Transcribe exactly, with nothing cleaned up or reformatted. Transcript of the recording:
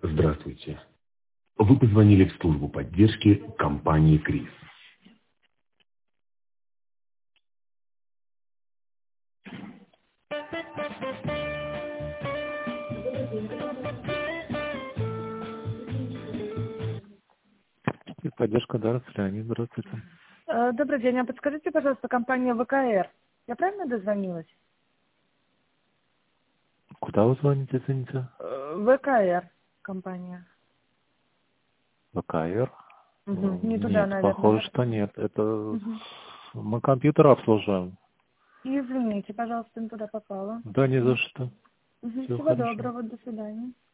Здравствуйте. Вы позвонили в службу поддержки компании КРИС. И поддержка, да, Леонид, здравствуйте. Э, Добрый день. А подскажите, пожалуйста, компания ВКР. Я правильно дозвонилась? Куда вы звоните, извините? Э, ВКР компания. ВКР? Угу. Не туда, Нет, наверное. похоже, что нет. Это Угу. мы компьютер обслуживаем. Извините, пожалуйста, не туда попала. Да, не за что. Угу. Все Всего хорошо. доброго. До свидания.